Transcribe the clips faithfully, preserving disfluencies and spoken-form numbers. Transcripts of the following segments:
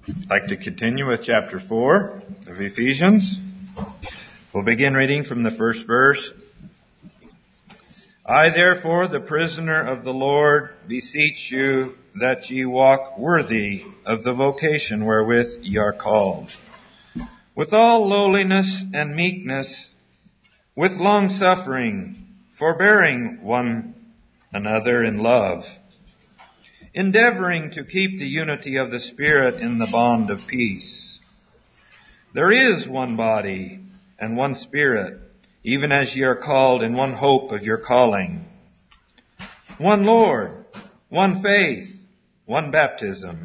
I'd like to continue with chapter four of Ephesians. We'll begin reading from the first verse. I therefore, the prisoner of the Lord, beseech you that ye walk worthy of the vocation wherewith ye are called, with all lowliness and meekness, with long-suffering, forbearing one another in love, endeavoring to keep the unity of the Spirit in the bond of peace. There is one body and one Spirit, even as ye are called in one hope of your calling. One Lord, one faith, one baptism,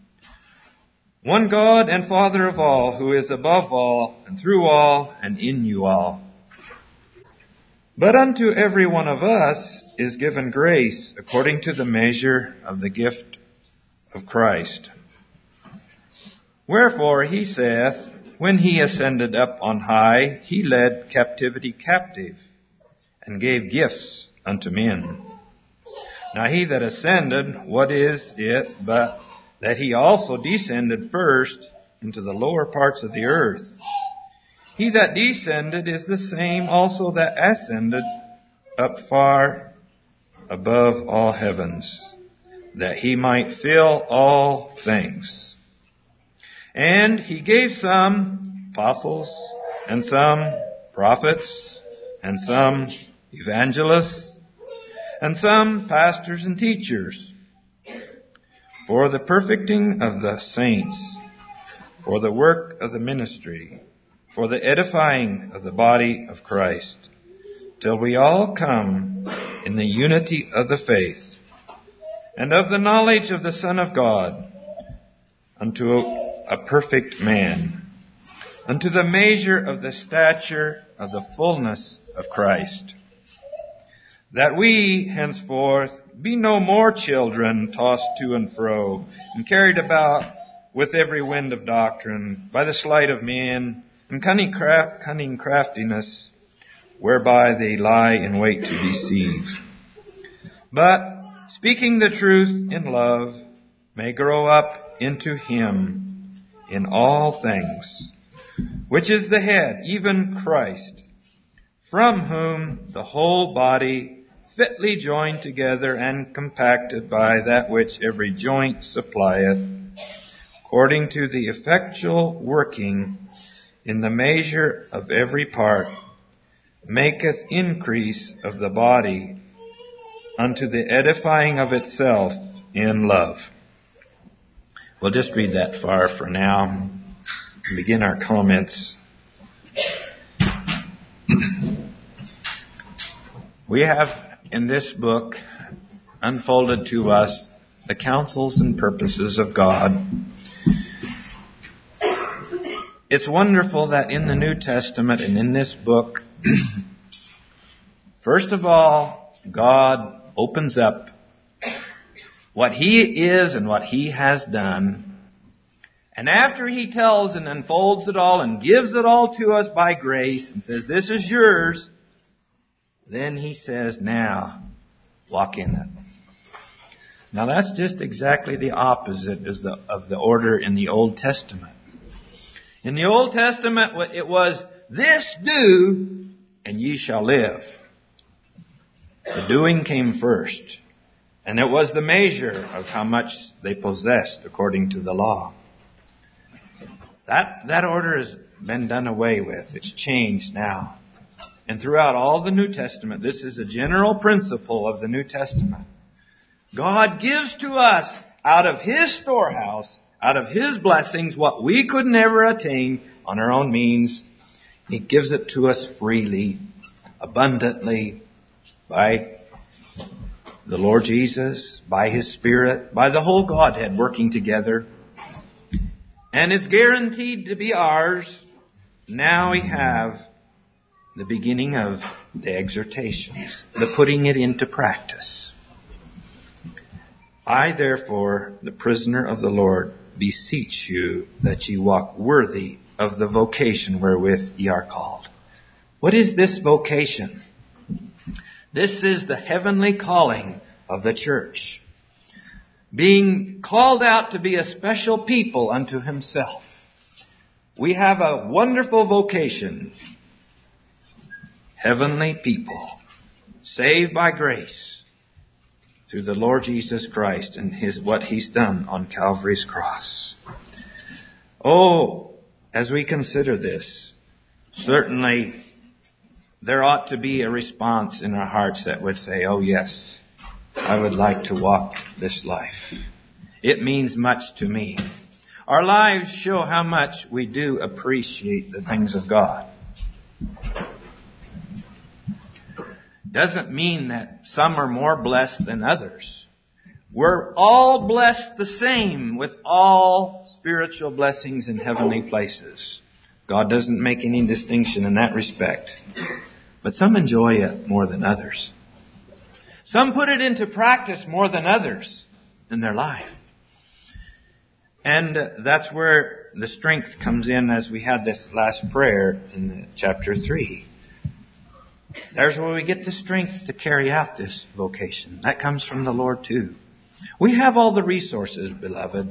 one God and Father of all, who is above all, and through all, and in you all. But unto every one of us is given grace according to the measure of the gift of Christ. Wherefore he saith, when he ascended up on high, he led captivity captive, and gave gifts unto men. Now he that ascended, what is it but that he also descended first into the lower parts of the earth? He that descended is the same also that ascended up far above all heavens, that he might fill all things. And he gave some apostles, and some prophets, and some evangelists, and some pastors and teachers, for the perfecting of the saints, for the work of the ministry, for the edifying of the body of Christ, till we all come in the unity of the faith, and of the knowledge of the Son of God, unto a a perfect man, unto the measure of the stature of the fullness of Christ, that we henceforth be no more children tossed to and fro, and carried about with every wind of doctrine, by the sleight of men, and cunning, craft, cunning craftiness, whereby they lie in wait to deceive. But, speaking the truth in love, may grow up into Him in all things, which is the head, even Christ, from whom the whole body, fitly joined together and compacted by that which every joint supplieth, according to the effectual working in the measure of every part, maketh increase of the body unto the edifying of itself in love. We'll just read that far for now and begin our comments. We have in this book unfolded to us the counsels and purposes of God. It's wonderful that in the New Testament and in this book, first of all, God opens up what He is and what He has done. And after He tells and unfolds it all and gives it all to us by grace and says, this is yours, then He says, now, walk in it. Now that's just exactly the opposite of the, of the order in the Old Testament. In the Old Testament, it was, this do, and ye shall live. The doing came first. And it was the measure of how much they possessed according to the law. That, that order has been done away with. It's changed now. And throughout all the New Testament, this is a general principle of the New Testament. God gives to us out of His storehouse, out of His blessings, what we could never attain on our own means. He gives it to us freely, abundantly, by the Lord Jesus, by His Spirit, by the whole Godhead working together. And it's guaranteed to be ours. Now we have the beginning of the exhortations, the putting it into practice. I, therefore, the prisoner of the Lord, beseech you that ye walk worthy of the vocation wherewith ye are called. What is this vocation? This is the heavenly calling of the church. being called out to be a special people unto himself. We have a wonderful vocation. Heavenly people, saved by grace through the Lord Jesus Christ and his what he's done on Calvary's cross. Oh, as we consider this, certainly there ought to be a response in our hearts that would say, oh yes, I would like to walk this life. It means much to me. Our lives show how much we do appreciate the things of God. Doesn't mean that some are more blessed than others. We're all blessed the same with all spiritual blessings in heavenly places. God doesn't make any distinction in that respect. But some enjoy it more than others. Some put it into practice more than others in their life. And that's where the strength comes in, as we had this last prayer in chapter three. There's where we get the strength to carry out this vocation. That comes from the Lord too. We have all the resources, beloved.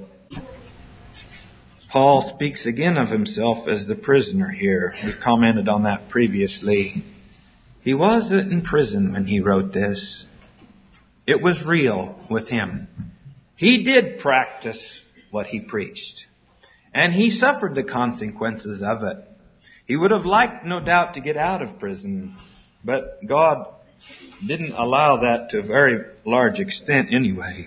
Paul speaks again of himself as the prisoner here. We've commented on that previously. He was in prison when he wrote this. It was real with him. He did practice what he preached. And he suffered the consequences of it. He would have liked, no doubt, to get out of prison. But God didn't allow that to a very large extent anyway.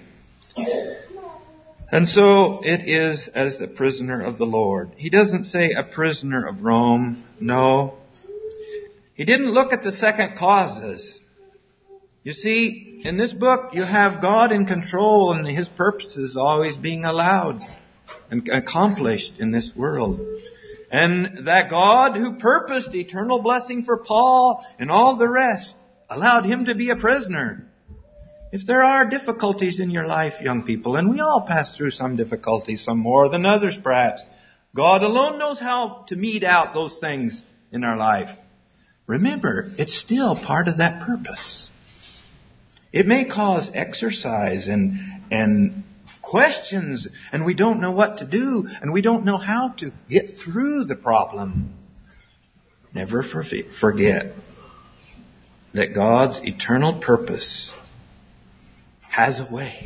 And so it is as the prisoner of the Lord. He doesn't say a prisoner of Rome. No. He didn't look at the second causes. You see, in this book you have God in control and his purposes always being allowed and accomplished in this world. And that God who purposed eternal blessing for Paul and all the rest allowed him to be a prisoner. If there are difficulties in your life, young people, and we all pass through some difficulties, some more than others perhaps, God alone knows how to mete out those things in our life. Remember, it's still part of that purpose. It may cause exercise and, and questions, and we don't know what to do, and we don't know how to get through the problem. Never forget that God's eternal purpose has a way.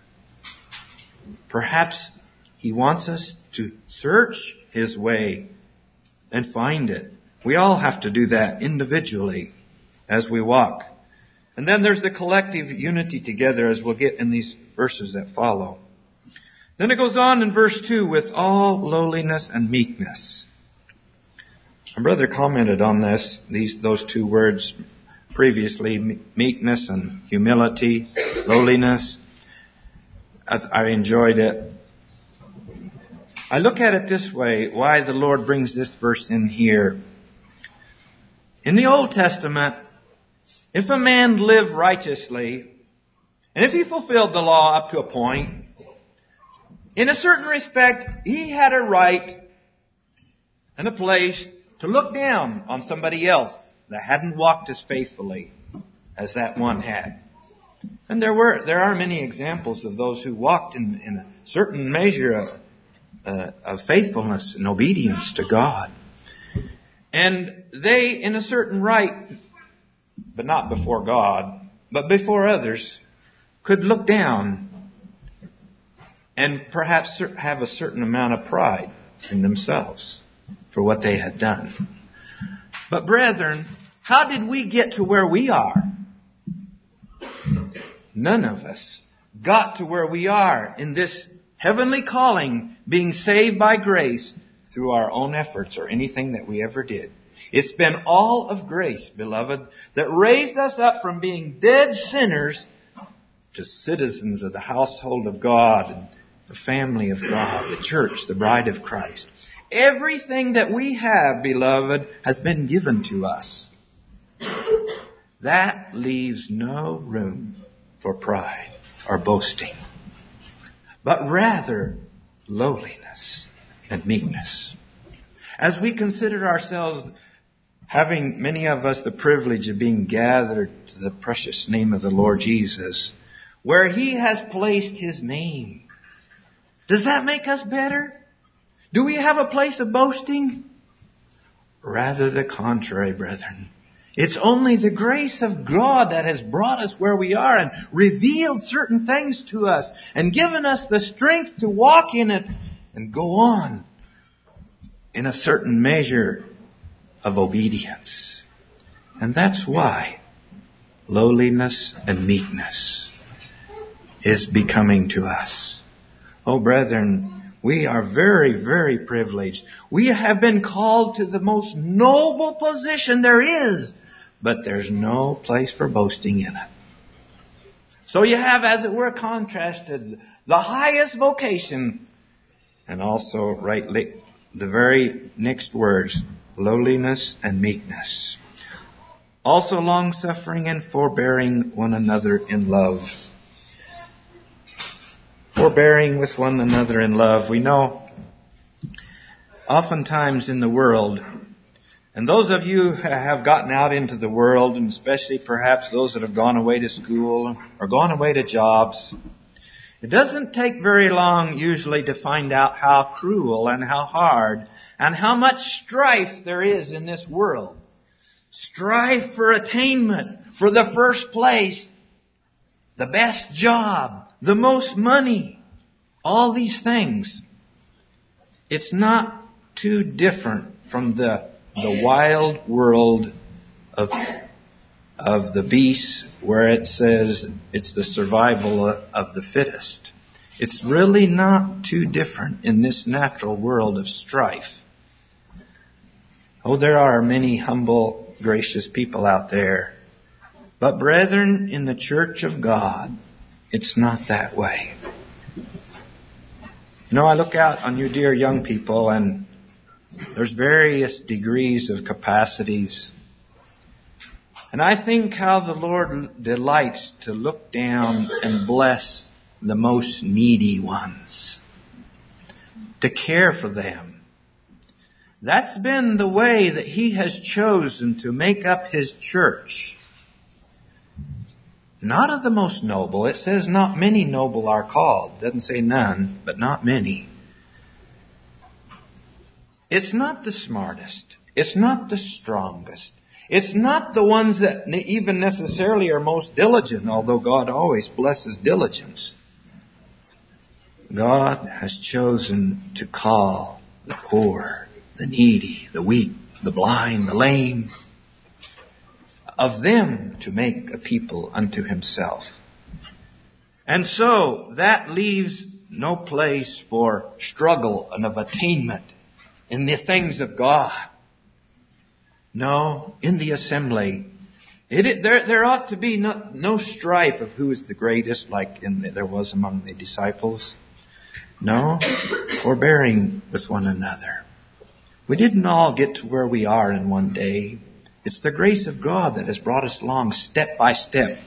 Perhaps he wants us to search his way and find it. We all have to do that individually as we walk. And then there's the collective unity together, as we'll get in these verses that follow. Then it goes on in verse two, with all lowliness and meekness. My brother commented on this, these those two words previously, meekness and humility, lowliness. I, I enjoyed it. I look at it this way, why the Lord brings this verse in here. In the Old Testament, if a man lived righteously, and if he fulfilled the law up to a point, in a certain respect, he had a right and a place to look down on somebody else that hadn't walked as faithfully as that one had. And there were, there are many examples of those who walked in, in a certain measure of, uh, of faithfulness and obedience to God. And they, in a certain right, but not before God, but before others, could look down and perhaps have a certain amount of pride in themselves for what they had done. But brethren, how did we get to where we are? None of us got to where we are in this heavenly calling, being saved by grace through our own efforts or anything that we ever did. It's been all of grace, beloved, that raised us up from being dead sinners to citizens of the household of God and the family of God, the church, the bride of Christ. Everything that we have, beloved, has been given to us. That leaves no room for pride or boasting, but rather lowliness and meekness. As we consider ourselves having, many of us, the privilege of being gathered to the precious name of the Lord Jesus, where He has placed His name. Does that make us better? Do we have a place of boasting? Rather the contrary, brethren. It's only the grace of God that has brought us where we are and revealed certain things to us and given us the strength to walk in it and go on in a certain measure of obedience. And that's why lowliness and meekness is becoming to us. Oh, brethren, we are very, very privileged. We have been called to the most noble position there is, but there's no place for boasting in it. So you have, as it were, contrasted the highest vocation and also rightly the very next words, lowliness and meekness. Also long-suffering and forbearing one another in love. Forbearing with one another in love. We know oftentimes in the world, and those of you who have gotten out into the world, and especially perhaps those that have gone away to school or gone away to jobs, it doesn't take very long usually to find out how cruel and how hard and how much strife there is in this world. Strife for attainment, for the first place, the best job, the most money, all these things. It's not too different from the the wild world of of the beasts, where it says it's the survival of the fittest. It's really not too different in this natural world of strife. Oh, there are many humble, gracious people out there. But brethren, in the church of God, it's not that way. You know, I look out on you dear young people, and there's various degrees of capacities. And I think how the Lord delights to look down and bless the most needy ones, to care for them. That's been the way that He has chosen to make up His church. Not of the most noble. It says not many noble are called. It doesn't say none, but not many. It's not the smartest. It's not the strongest. It's not the ones that even necessarily are most diligent, although God always blesses diligence. God has chosen to call the poor, the needy, the weak, the blind, the lame, of them to make a people unto Himself. And so that leaves no place for struggle and of attainment in the things of God. No, in the assembly, it, there, there ought to be no, no strife of who is the greatest, like in the, there was among the disciples. No, forbearing with one another. We didn't all get to where we are in one day. It's the grace of God that has brought us along step by step.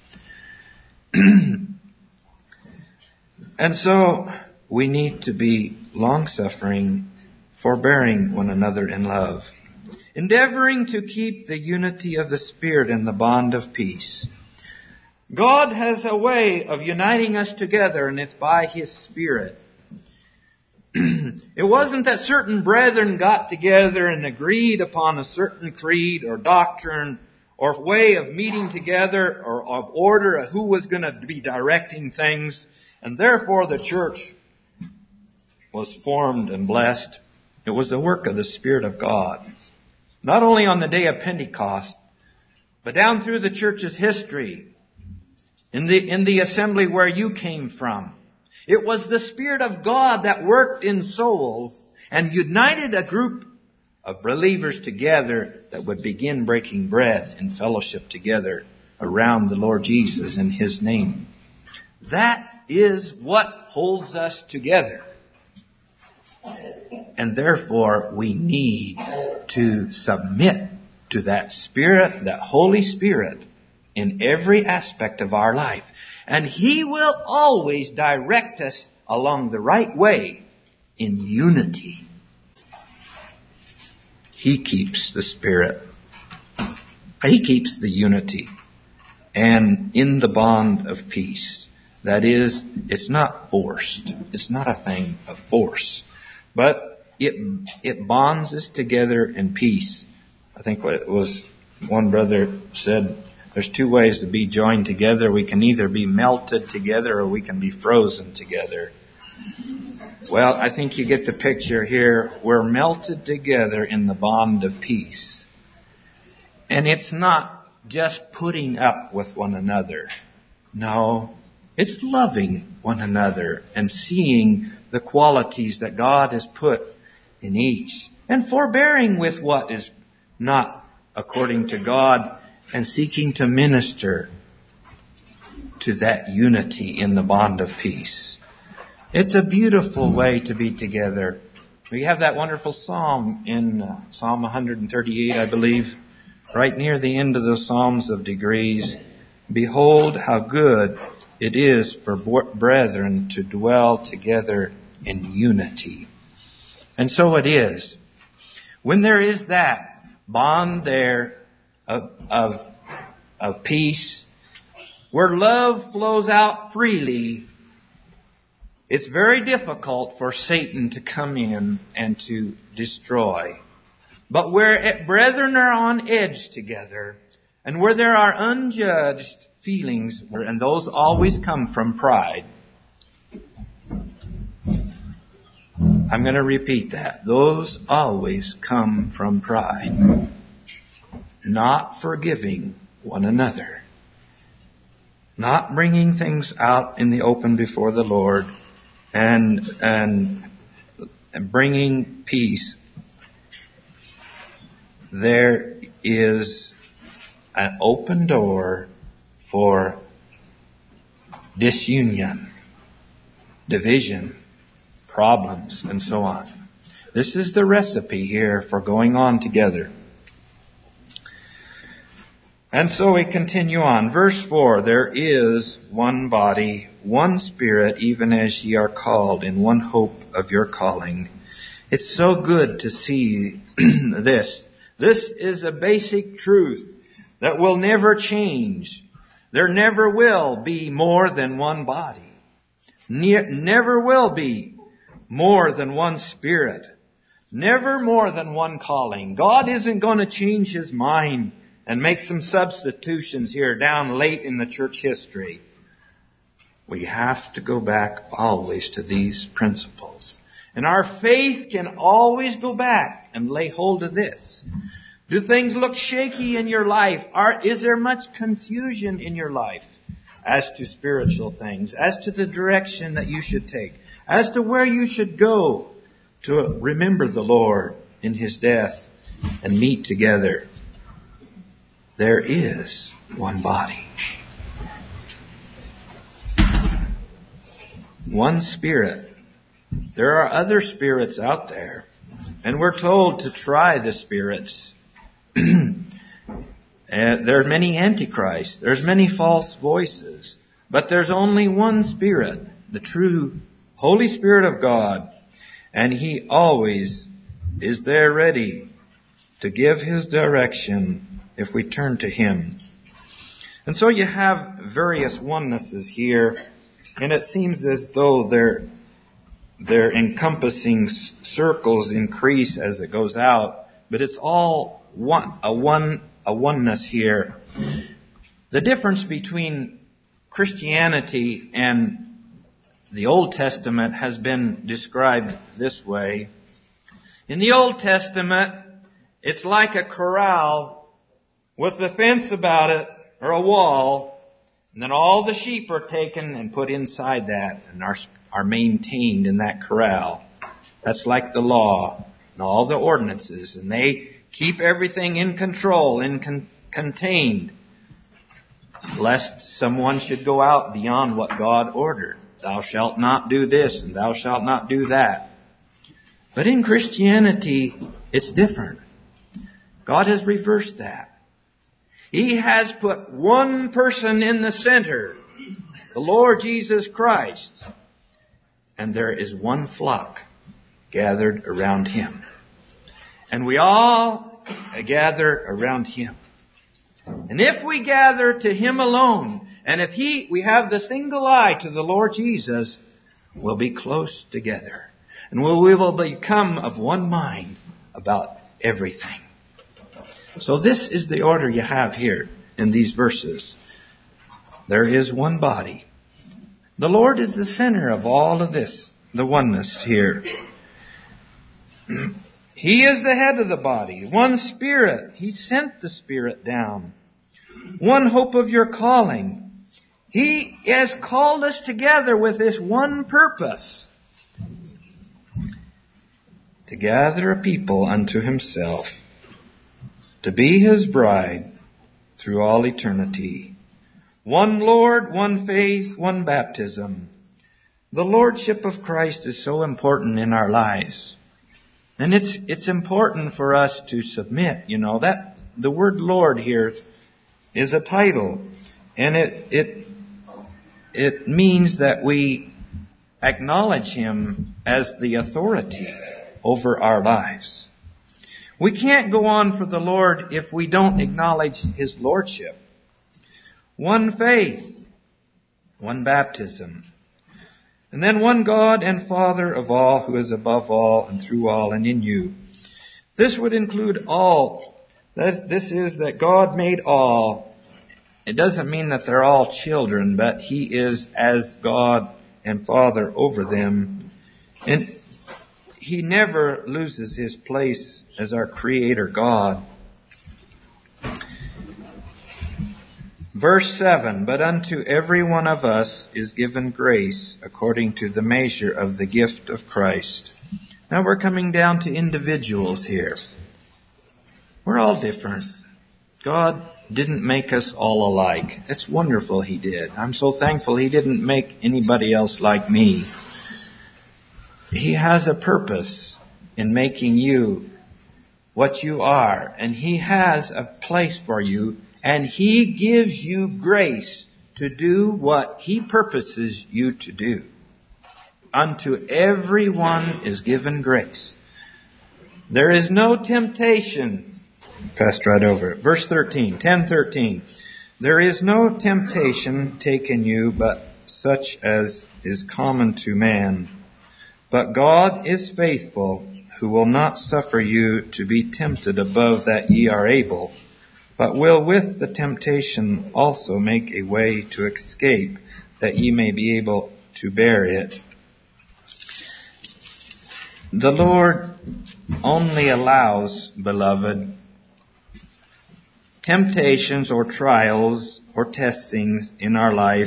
And so we need to be long-suffering, forbearing one another in love, endeavoring to keep the unity of the Spirit in the bond of peace. God has a way of uniting us together, and it's by His Spirit. It wasn't that certain brethren got together and agreed upon a certain creed or doctrine or way of meeting together or of order of who was going to be directing things, and therefore the church was formed and blessed. It was the work of the Spirit of God. Not only on the day of Pentecost, but down through the church's history, in the, in the assembly where you came from. It was the Spirit of God that worked in souls and united a group of believers together that would begin breaking bread and fellowship together around the Lord Jesus in His name. That is what holds us together. And therefore we need to submit to that Spirit, that Holy Spirit, in every aspect of our life. And He will always direct us along the right way in unity. He keeps the Spirit. He keeps the unity and in the bond of peace. That is, it's not forced. It's not a thing of force. But it it bonds us together in peace. I think what it was, one brother said, there's two ways to be joined together. We can either be melted together or we can be frozen together. Well, I think you get the picture here. We're melted together in the bond of peace. And it's not just putting up with one another. No, it's loving one another and seeing the qualities that God has put in each. And forbearing with what is not according to God and seeking to minister to that unity in the bond of peace. It's a beautiful way to be together. We have that wonderful psalm in uh, Psalm one thirty-eight, I believe, right near the end of the Psalms of Degrees. Behold how good it is for brethren to dwell together in unity. And so it is. When there is that bond there of, of, of peace, where love flows out freely, it's very difficult for Satan to come in and to destroy. But where brethren are on edge together, and where there are unjudged feelings, and those always come from pride. I'm going to repeat that. Those always come from pride. Not forgiving one another. Not bringing things out in the open before the Lord. And, and, and bringing peace. There is an open door for disunion, division, problems, and so on. This is the recipe here for going on together. And so we continue on. Verse four, there is one body, one Spirit, even as ye are called, in one hope of your calling. It's so good to see this. This is a basic truth that will never change. There never will be more than one body. Ne- never will be more than one Spirit. Never more than one calling. God isn't going to change His mind and make some substitutions here down late in the church history. We have to go back always to these principles. And our faith can always go back and lay hold of this. Do things look shaky in your life? Are, is there much confusion in your life as to spiritual things, as to the direction that you should take, as to where you should go to remember the Lord in His death and meet together? There is one body. One Spirit. There are other spirits out there, and we're told to try the spirits. And there are many antichrists. There's many false voices. But there's only one Spirit, the true Holy Spirit of God. And He always is there ready to give His direction if we turn to Him. And so you have various onenesses here. And it seems as though their, their encompassing circles increase as it goes out. But it's all one, a one, a oneness here. The difference between Christianity and the Old Testament has been described this way. In the Old Testament, it's like a corral with a fence about it, or a wall, and then all the sheep are taken and put inside that and are, are maintained in that corral. That's like the law and all the ordinances, and they keep everything in control, in con- contained, lest someone should go out beyond what God ordered. Thou shalt not do this, and thou shalt not do that. But in Christianity, it's different. God has reversed that. He has put one person in the center, the Lord Jesus Christ, and there is one flock gathered around Him. And we all gather around Him. And if we gather to Him alone, And if he, we have the single eye to the Lord Jesus, we'll be close together. And we will become of one mind about everything. So this is the order you have here in these verses. There is one body. The Lord is the center of all of this, the oneness here. He is the head of the body. One Spirit. He sent the Spirit down. One hope of your calling. He has called us together with this one purpose. To gather a people unto Himself. To be His bride through all eternity. One Lord, one faith, one baptism. The Lordship of Christ is so important in our lives. And it's it's important for us to submit, you know, that the word Lord here is a title. And it it it means that we acknowledge Him as the authority over our lives. We can't go on for the Lord if we don't acknowledge His Lordship. One faith, one baptism. And then one God and Father of all, who is above all and through all and in you. This would include all. This is that God made all. It doesn't mean that they're all children, but He is as God and Father over them. And He never loses His place as our Creator God. Verse seven, but unto every one of us is given grace according to the measure of the gift of Christ. Now we're coming down to individuals here. We're all different. God didn't make us all alike. It's wonderful He did. I'm so thankful He didn't make anybody else like me. He has a purpose in making you what you are, and He has a place for you. And He gives you grace to do what He purposes you to do. Unto everyone is given grace. There is no temptation. Passed right over it. Verse thirteen, ten thirteen. There is no temptation taken you but such as is common to man. But God is faithful, who will not suffer you to be tempted above that ye are able, but will with the temptation also make a way to escape, that ye may be able to bear it. The Lord only allows, beloved, temptations or trials or testings in our life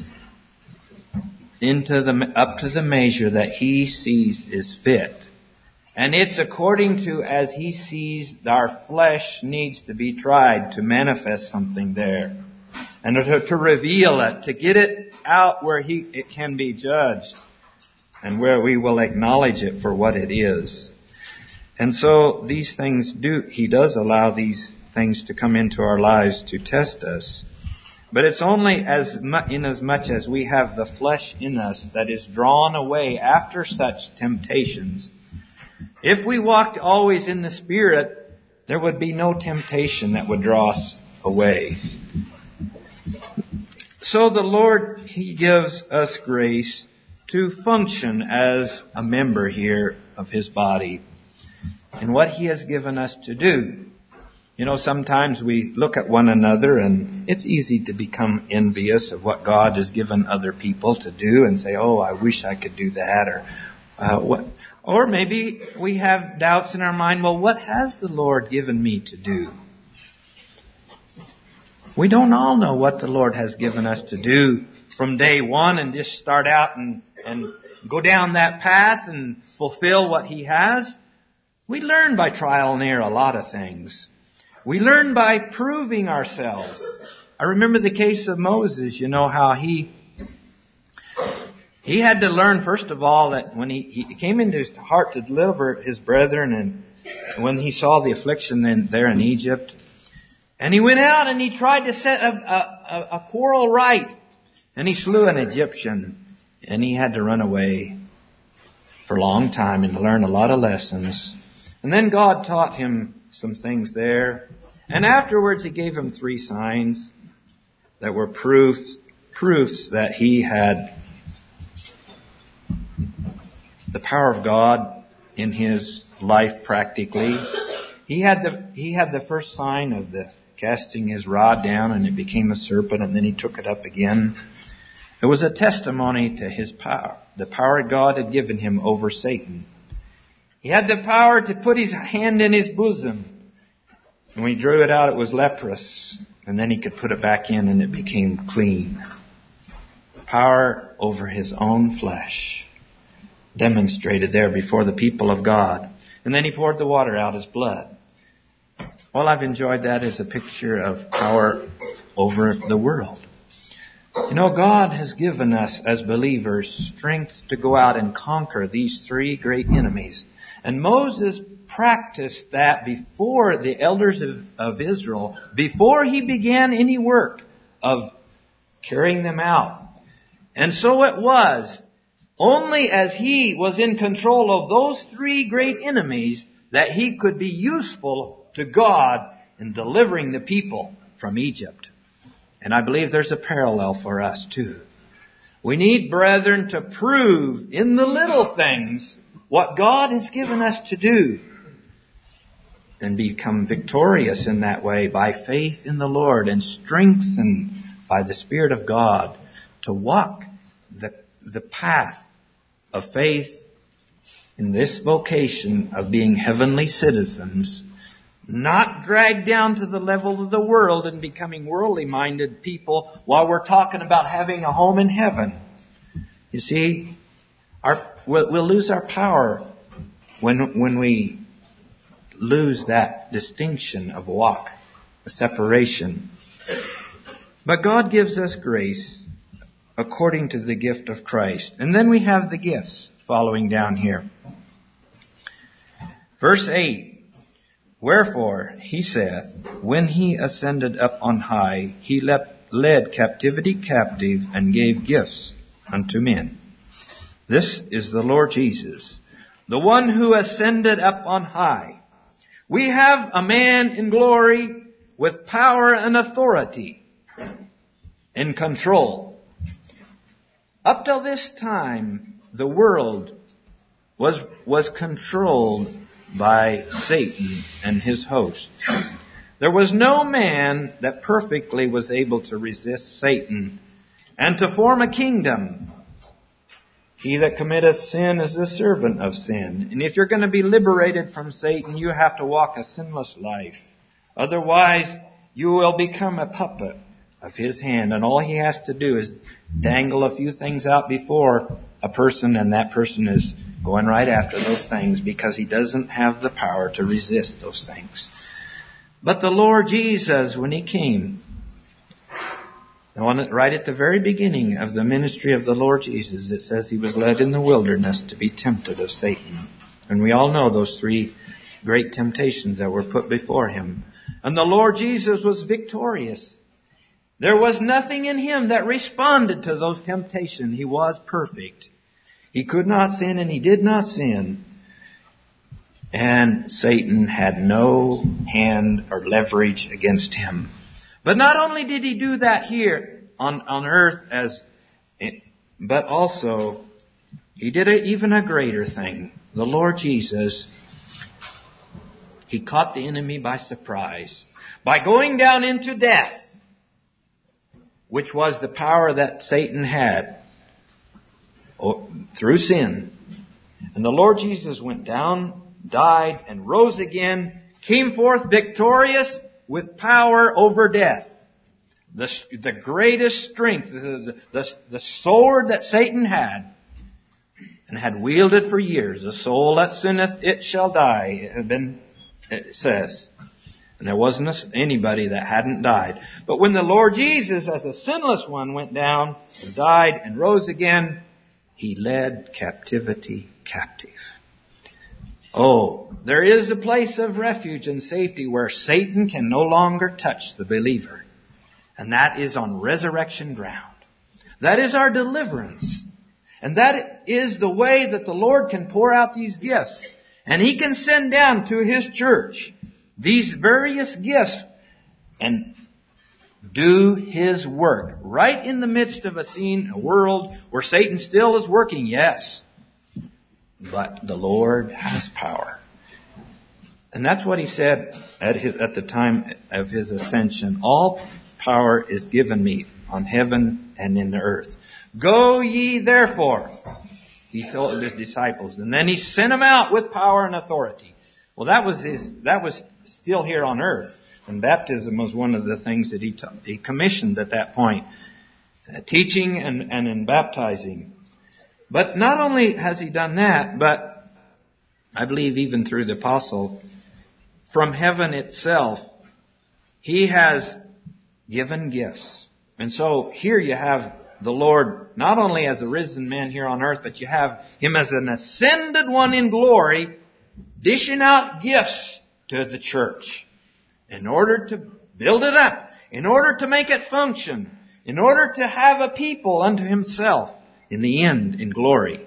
into the up to the measure that He sees is fit. And it's according to as He sees our flesh needs to be tried to manifest something there. And to, to reveal it, to get it out where he, it can be judged. And where we will acknowledge it for what it is. And so these things do, He does allow these things to come into our lives to test us. But it's only as mu- in as much as we have the flesh in us that is drawn away after such temptations. If we walked always in the Spirit, there would be no temptation that would draw us away. So the Lord, He gives us grace to function as a member here of His body in what He has given us to do. You know, sometimes we look at one another and it's easy to become envious of what God has given other people to do and say, oh, I wish I could do that, or uh, what. Or maybe we have doubts in our mind, well, what has the Lord given me to do? We don't all know what the Lord has given us to do from day one and just start out and, and go down that path and fulfill what He has. We learn by trial and error a lot of things. We learn by proving ourselves. I remember the case of Moses, you know, how he he had to learn, first of all, that when he, he came into his heart to deliver his brethren, and when he saw the affliction in, there in Egypt, and he went out and he tried to set a, a, a quarrel right, and he slew an Egyptian, and he had to run away for a long time and learn a lot of lessons. And then God taught him some things there. And afterwards He gave him three signs that were proofs proofs that he had the power of God in his life practically. He had the he had the first sign of the casting his rod down and it became a serpent, and then he took it up again. It was a testimony to his power, the power God had given him over Satan. He had the power to put his hand in his bosom. And when he drew it out, it was leprous. And then he could put it back in and it became clean. Power over his own flesh demonstrated there before the people of God. And then he poured the water out as blood. All I've enjoyed that is a picture of power over the world. You know, God has given us as believers strength to go out and conquer these three great enemies. And Moses practiced that before the elders of, of Israel, before he began any work of carrying them out. And so it was only as he was in control of those three great enemies that he could be useful to God in delivering the people from Egypt. And I believe there's a parallel for us too. We need, brethren, to prove in the little things what God has given us to do and become victorious in that way by faith in the Lord and strengthened by the Spirit of God to walk the, the path of faith in this vocation of being heavenly citizens, not dragged down to the level of the world and becoming worldly minded people while we're talking about having a home in heaven. You see, our, we'll, we'll lose our power when, when we lose that distinction of walk, a separation. But God gives us grace according to the gift of Christ. And then we have the gifts following down here. Verse eight. Wherefore, he saith, when he ascended up on high, he led captivity captive and gave gifts unto men. This is the Lord Jesus, the one who ascended up on high. We have a man in glory with power and authority and control. Up till this time, the world was, was controlled by Satan and his host. There was no man that perfectly was able to resist Satan and to form a kingdom. He that committeth sin is the servant of sin. And if you're going to be liberated from Satan, you have to walk a sinless life. Otherwise, you will become a puppet of his hand. And all he has to do is dangle a few things out before a person, and that person is going right after those things because he doesn't have the power to resist those things. But the Lord Jesus, when he came, right at the very beginning of the ministry of the Lord Jesus, it says he was led in the wilderness to be tempted of Satan. And we all know those three great temptations that were put before him. And the Lord Jesus was victorious. There was nothing in him that responded to those temptations. He was perfect. He could not sin and he did not sin. And Satan had no hand or leverage against him. But not only did he do that here on, on earth, as, but also he did a, even a greater thing. The Lord Jesus, he caught the enemy by surprise by going down into death, which was the power that Satan had through sin. And the Lord Jesus went down, died, and rose again, came forth victorious with power over death. The, the greatest strength, the, the, the sword that Satan had, and had wielded for years. The soul that sinneth, it shall die, it had been, it says. And there wasn't anybody that hadn't died. But when the Lord Jesus, as a sinless one, went down and died and rose again, he led captivity captive. Oh, there is a place of refuge and safety where Satan can no longer touch the believer. And that is on resurrection ground. That is our deliverance. And that is the way that the Lord can pour out these gifts. And he can send down to his church these various gifts and do His work. Right in the midst of a scene, a world where Satan still is working, yes. But the Lord has power. And that's what He said at, his, at the time of His ascension. All power is given me on heaven and in the earth. Go ye therefore, He told His disciples. And then He sent them out with power and authority. Well, that was his. That was still here on earth. And baptism was one of the things that He, t- he commissioned at that point. Uh, teaching and, and in baptizing. But not only has He done that, but I believe even through the apostle, from heaven itself, He has given gifts. And so here you have the Lord not only as a risen man here on earth, but you have Him as an ascended one in glory, dishing out gifts to the church in order to build it up, in order to make it function, in order to have a people unto Himself in the end in glory.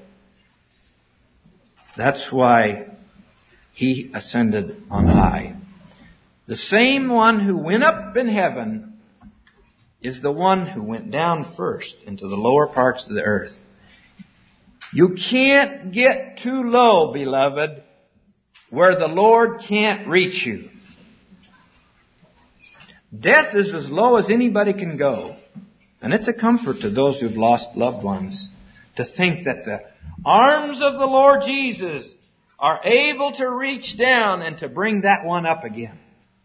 That's why He ascended on high. The same one who went up in heaven is the one who went down first into the lower parts of the earth. You can't get too low, beloved, where the Lord can't reach you. Death is as low as anybody can go. And it's a comfort to those who've lost loved ones to think that the arms of the Lord Jesus are able to reach down and to bring that one up again.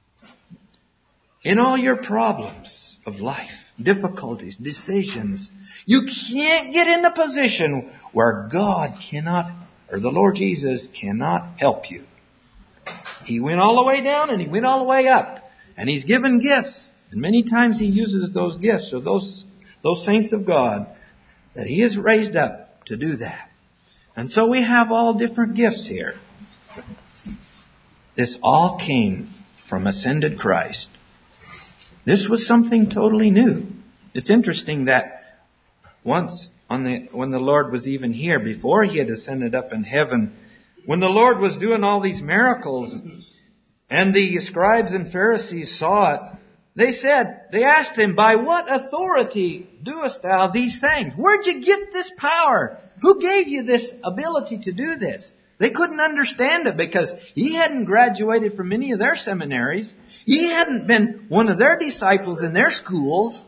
In all your problems of life, difficulties, decisions, you can't get in a position where God cannot, or the Lord Jesus cannot help you. He went all the way down and He went all the way up. And He's given gifts. And many times He uses those gifts, or those, those saints of God, that He has raised up to do that. And so we have all different gifts here. This all came from ascended Christ. This was something totally new. It's interesting that once on the, when the Lord was even here, before He had ascended up in heaven, when the Lord was doing all these miracles, and the scribes and Pharisees saw it, they said, they asked Him, by what authority doest Thou these things? Where'd you get this power? Who gave you this ability to do this? They couldn't understand it because He hadn't graduated from any of their seminaries. He hadn't been one of their disciples in their schools.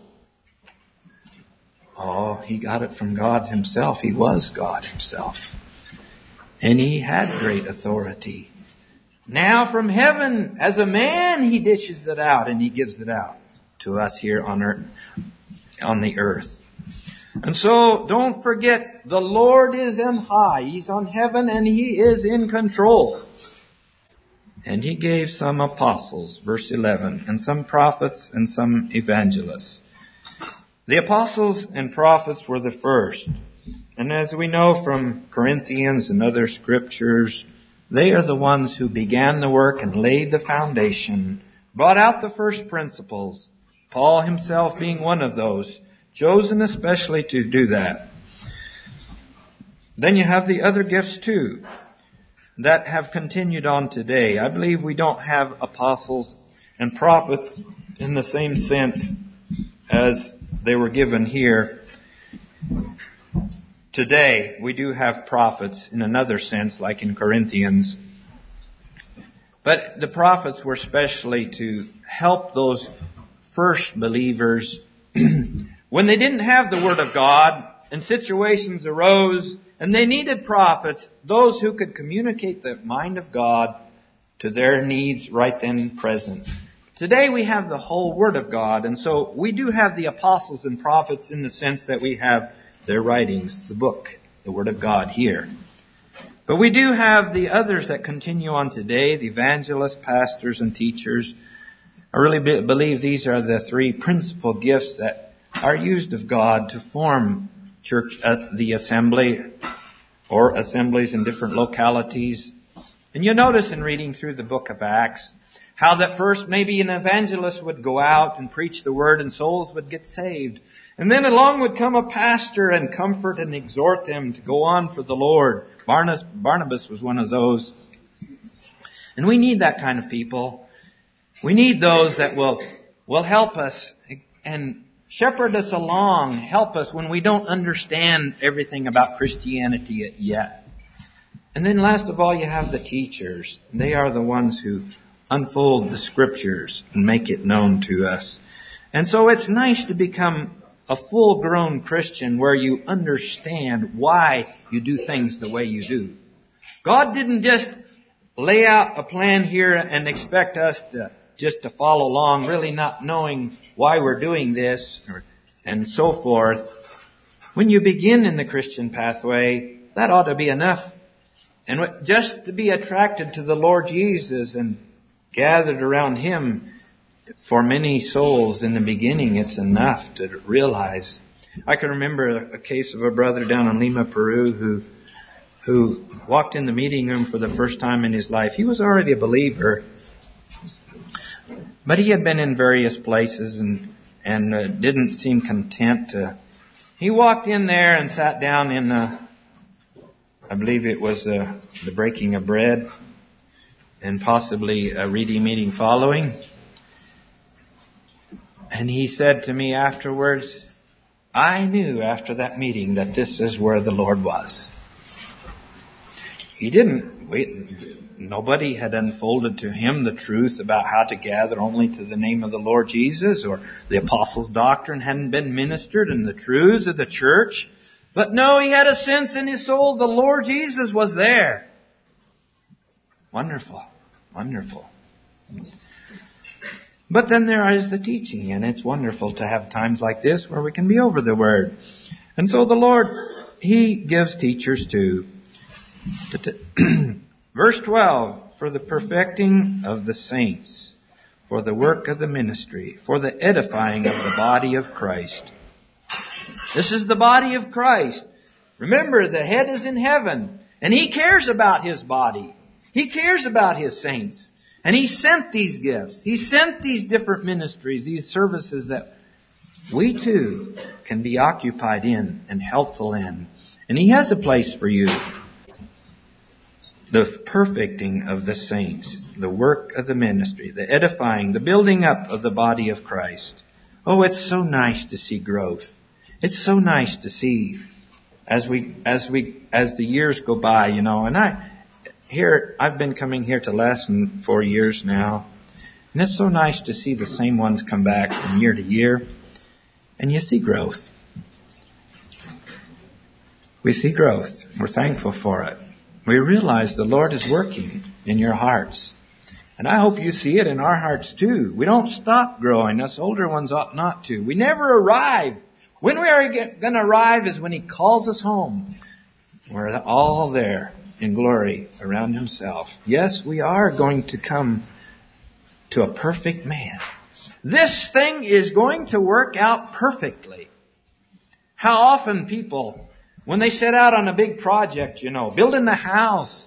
Oh, He got it from God Himself. He was God Himself. And He had great authority. Now from heaven, as a man, He dishes it out and He gives it out to us here on earth, on the earth. And so, don't forget, the Lord is on high. He's on heaven and He is in control. And He gave some apostles, verse eleven, and some prophets and some evangelists. The apostles and prophets were the first. And as we know from Corinthians and other scriptures, they are the ones who began the work and laid the foundation, brought out the first principles. Paul himself being one of those, chosen especially to do that. Then you have the other gifts too, that have continued on today. I believe we don't have apostles and prophets in the same sense as they were given here. Today, we do have prophets in another sense, like in Corinthians. But the prophets were specially to help those first believers when they didn't have the Word of God and situations arose and they needed prophets, those who could communicate the mind of God to their needs right then and present. Today we have the whole Word of God, and so we do have the apostles and prophets in the sense that we have their writings, the book, the Word of God here. But we do have the others that continue on today, the evangelists, pastors, and teachers. I really be- believe these are the three principal gifts that are used of God to form church, uh, the assembly, or assemblies in different localities. And you'll notice in reading through the book of Acts, how that first maybe an evangelist would go out and preach the word and souls would get saved. And then along would come a pastor and comfort and exhort them to go on for the Lord. Barnabas, Barnabas was one of those. And we need that kind of people. We need those that will, will help us and shepherd us along, help us when we don't understand everything about Christianity yet. And then last of all, you have the teachers. They are the ones who unfold the Scriptures and make it known to us. And so it's nice to become a full-grown Christian where you understand why you do things the way you do. God didn't just lay out a plan here and expect us to just to follow along, really not knowing why we're doing this or, and so forth. When you begin in the Christian pathway, that ought to be enough. And just to be attracted to the Lord Jesus and gathered around Him for many souls in the beginning, it's enough to realize. I can remember a case of a brother down in Lima, Peru, who who walked in the meeting room for the first time in his life. He was already a believer, but he had been in various places and and uh, didn't seem content. To, he walked in there and sat down in, uh, I believe it was uh, the breaking of bread and possibly a reading meeting following. And he said to me afterwards, I knew after that meeting that this is where the Lord was. He didn't wait. Nobody had unfolded to him the truth about how to gather only to the name of the Lord Jesus, or the apostles' doctrine hadn't been ministered and the truths of the church. But no, he had a sense in his soul the Lord Jesus was there. Wonderful. Wonderful. But then there is the teaching, and it's wonderful to have times like this where we can be over the Word. And so the Lord, He gives teachers too. Verse twelve, for the perfecting of the saints, for the work of the ministry, for the edifying of the body of Christ. This is the body of Christ. Remember, the head is in heaven, and He cares about His body. He cares about His saints. And He sent these gifts. He sent these different ministries, these services that we too can be occupied in and helpful in. And He has a place for you. The perfecting of the saints, the work of the ministry, the edifying, the building up of the body of Christ. Oh, it's so nice to see growth. It's so nice to see as we, as we, as the years go by, you know, and I, here, I've been coming here to less than four years now. And it's so nice to see the same ones come back from year to year. And you see growth. We see growth. We're thankful for it. We realize the Lord is working in your hearts. And I hope you see it in our hearts too. We don't stop growing. Us older ones ought not to. We never arrive. When we are going to arrive is when He calls us home. We're all there in glory around Himself. Yes, we are going to come to a perfect man. This thing is going to work out perfectly. How often people, when they set out on a big project, you know, building the house,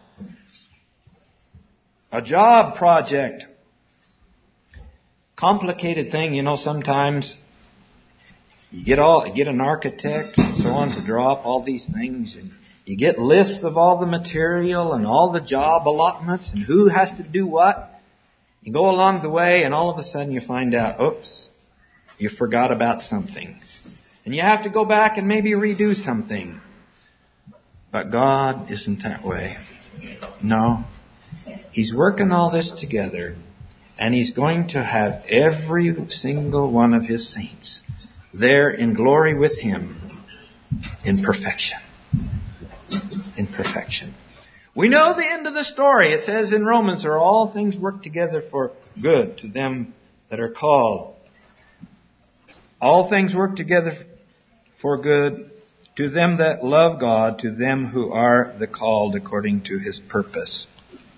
a job project, complicated thing, you know, sometimes you get all, get an architect and so on to draw up all these things, and you get lists of all the material and all the job allotments and who has to do what. You go along the way and all of a sudden you find out, oops, you forgot about something. And you have to go back and maybe redo something. But God isn't that way. No. He's working all this together, and He's going to have every single one of His saints there in glory with Him in perfection. In perfection. We know the end of the story. It says in Romans, are all things work together for good to them that are called. All things work together for good to them that love God, to them who are the called according to His purpose.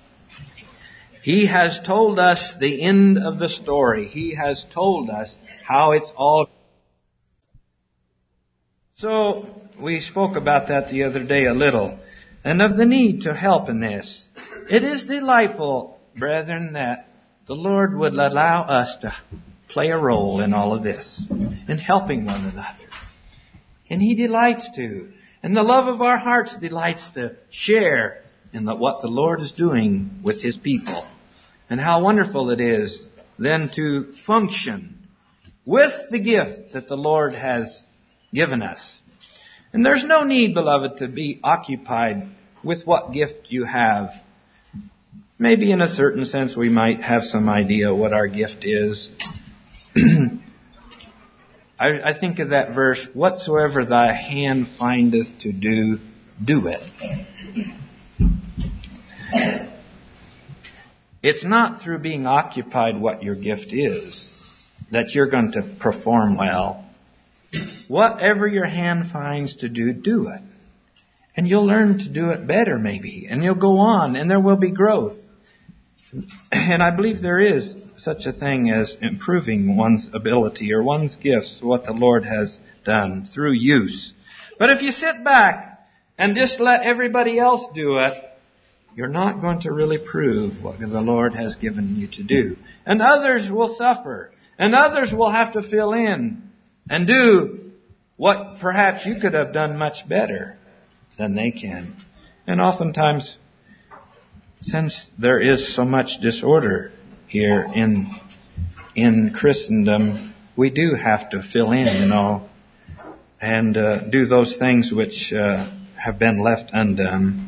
He has told us the end of the story. He has told us how it's all. So we spoke about that the other day a little, and of the need to help in this. It is delightful, brethren, that the Lord would allow us to play a role in all of this, in helping one another. And He delights to. And the love of our hearts delights to share in the, what the Lord is doing with His people. And how wonderful it is then to function with the gift that the Lord has given us. And there's no need, beloved, to be occupied with what gift you have. Maybe in a certain sense we might have some idea what our gift is. I, I think of that verse, whatsoever thy hand findeth to do, do it. It's not through being occupied what your gift is that you're going to perform well. Whatever your hand finds to do, do it. And you'll learn to do it better maybe. And you'll go on and there will be growth. And I believe there is such a thing as improving one's ability or one's gifts, what the Lord has done through use. But if you sit back and just let everybody else do it, you're not going to really prove what the Lord has given you to do. And others will suffer. And others will have to fill in and do what perhaps you could have done much better than they can. And oftentimes, since there is so much disorder here in in Christendom, we do have to fill in, you know, and uh, do those things which uh, have been left undone.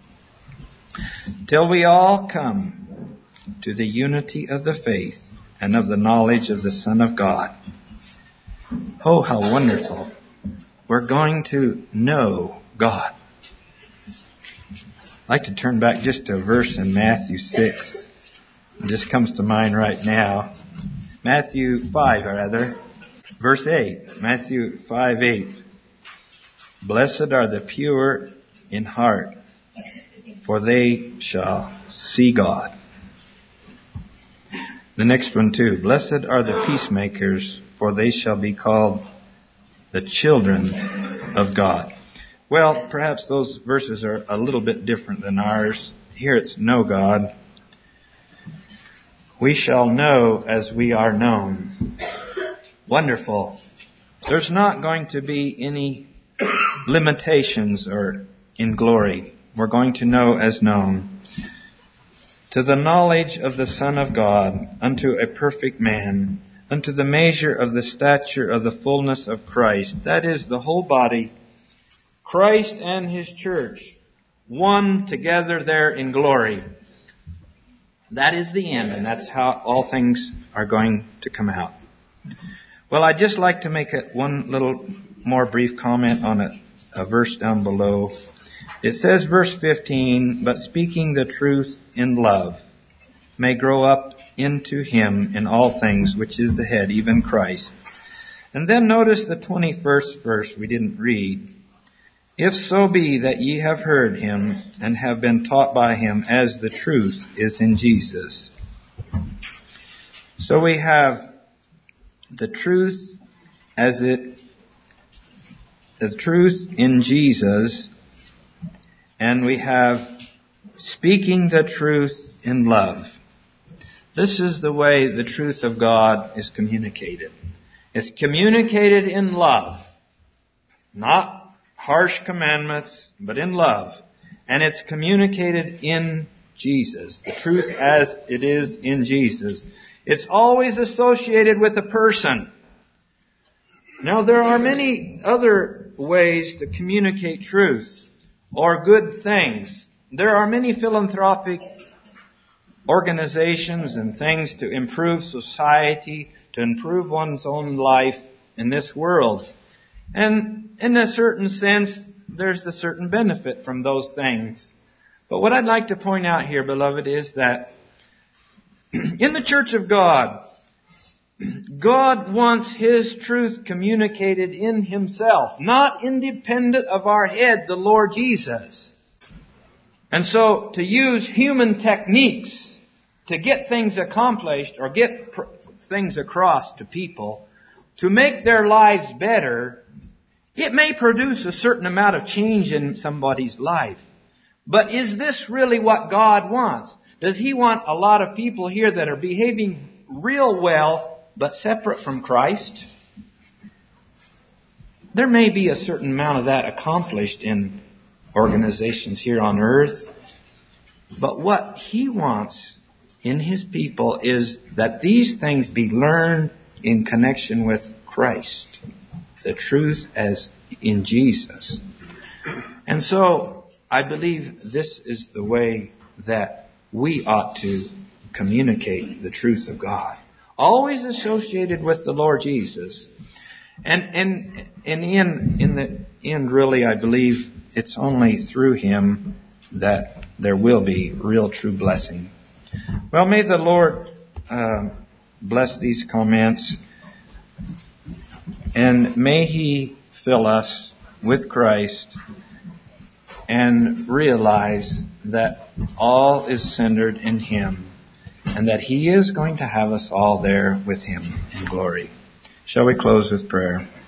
Till we all come to the unity of the faith and of the knowledge of the Son of God. Oh, how wonderful. We're going to know God. I'd like to turn back just to a verse in Matthew six. It just comes to mind right now. Matthew five, rather. Verse eight. Matthew five eight. Blessed are the pure in heart, for they shall see God. The next one too. Blessed are the peacemakers, for they shall be called the children of God. Well, perhaps those verses are a little bit different than ours. Here it's know God. We shall know as we are known. Wonderful. There's not going to be any limitations or in glory. We're going to know as known. To the knowledge of the Son of God, unto a perfect man, unto the measure of the stature of the fullness of Christ. That is the whole body, Christ and His church, one together there in glory. That is the end, and that's how all things are going to come out. Well, I'd just like to make a, one little more brief comment on a, a verse down below. It says, verse fifteen, but speaking the truth in love may grow up into Him in all things, which is the head, even Christ. And then notice the twenty-first verse we didn't read. If so be that ye have heard Him and have been taught by Him, as the truth is in Jesus. So we have the truth as it, the truth in Jesus, and we have speaking the truth in love. This is the way the truth of God is communicated. It's communicated in love. Not harsh commandments, but in love. And it's communicated in Jesus. The truth as it is in Jesus. It's always associated with a person. Now, there are many other ways to communicate truth or good things. There are many philanthropic organizations and things to improve society, to improve one's own life in this world. And in a certain sense, there's a certain benefit from those things. But what I'd like to point out here, beloved, is that in the church of God, God wants His truth communicated in Himself, not independent of our head, the Lord Jesus. And so to use human techniques to get things accomplished or get pr- things across to people, to make their lives better, it may produce a certain amount of change in somebody's life. But is this really what God wants? Does He want a lot of people here that are behaving real well, but separate from Christ? There may be a certain amount of that accomplished in organizations here on earth. But what He wants in His people is that these things be learned in connection with Christ, the truth as in Jesus. And so I believe this is the way that we ought to communicate the truth of God. Always associated with the Lord Jesus. And, and, and in, in the end, really, I believe it's only through Him that there will be real true blessing. Well, may the Lord uh, bless these comments, and may He fill us with Christ and realize that all is centered in Him, and that He is going to have us all there with Him in glory. Shall we close with prayer?